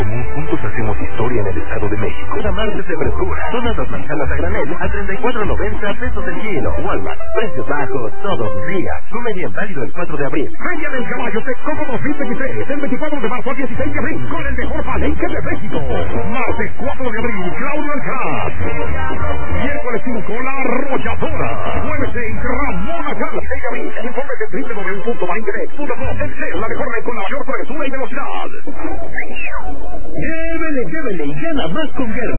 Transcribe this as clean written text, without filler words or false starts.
Juntos hacemos historia en el Estado de México. La martes de verdura. Todas las manzanas a granel a 34.90 pesos el kilo. Walmart. Precios bajos todos los días. Come bien válido el 4 de abril. Feria del Caballo Texcoco 2023. Del 24 de marzo al 16 de abril. Con el mejor palenque de México. Martes 4 de abril. Claudio Alcaraz. Miércoles 5. La Arrolladora. Jueves 6. Ramón Ayala. 6 de abril. Informe de www.bainternet.com. Excel, la mejor red con la mayor travesura y velocidad. Llévele y gana más con Guerra.